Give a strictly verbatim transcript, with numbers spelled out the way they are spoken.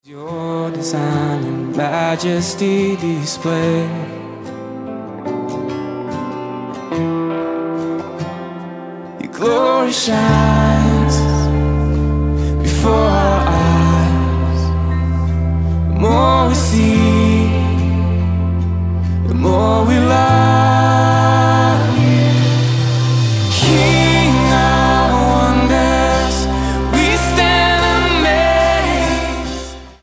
Your design and majesty display. Your glory shines before